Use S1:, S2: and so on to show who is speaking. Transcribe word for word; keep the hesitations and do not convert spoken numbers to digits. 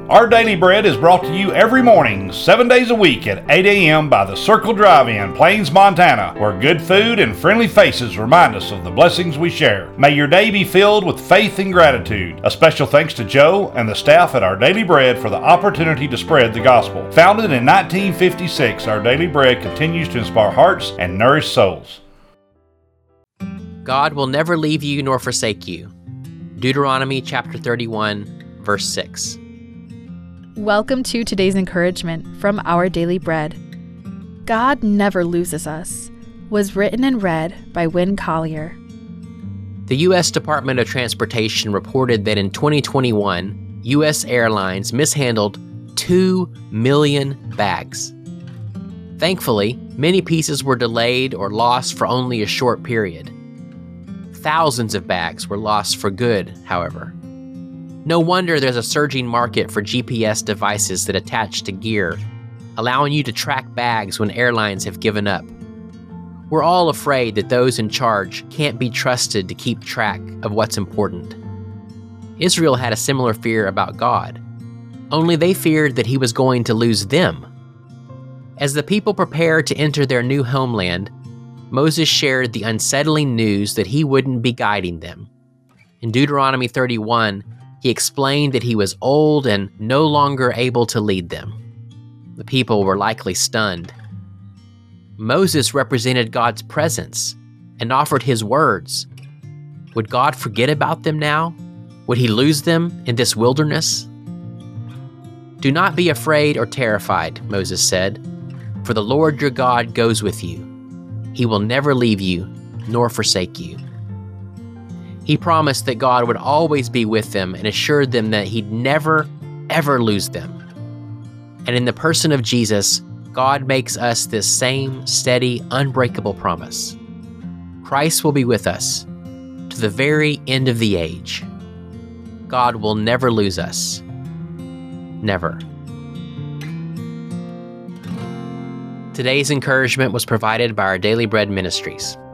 S1: Our Daily Bread is brought to you every morning, seven days a week at eight a.m. by the Circle Drive-In, Plains, Montana, where good food and friendly faces remind us of the blessings we share. May your day be filled with faith and gratitude. A special thanks to Joe and the staff at Our Daily Bread for the opportunity to spread the gospel. Founded in nineteen fifty-six, Our Daily Bread continues to inspire hearts and nourish souls.
S2: God will never leave you nor forsake you. Deuteronomy chapter thirty-one, verse six.
S3: Welcome to today's encouragement from Our Daily Bread. God Never Loses Us was written and read by Win Collier.
S2: The U S Department of Transportation reported that in twenty twenty-one, U S airlines mishandled two million bags. Thankfully, many pieces were delayed or lost for only a short period. Thousands of bags were lost for good, however. No wonder there's a surging market for G P S devices that attach to gear, allowing you to track bags when airlines have given up. We're all afraid that those in charge can't be trusted to keep track of what's important. Israel had a similar fear about God, only they feared that he was going to lose them. As the people prepared to enter their new homeland, Moses shared the unsettling news that he wouldn't be guiding them. In Deuteronomy thirty-one, he explained that he was old and no longer able to lead them. The people were likely stunned. Moses represented God's presence and offered his words. Would God forget about them now? Would he lose them in this wilderness? Do not be afraid or terrified, Moses said, for the Lord your God goes with you. He will never leave you nor forsake you. He promised that God would always be with them and assured them that he'd never, ever lose them. And in the person of Jesus, God makes us this same steady, unbreakable promise. Christ will be with us to the very end of the age. God will never lose us. Never. Today's encouragement was provided by Our Daily Bread Ministries.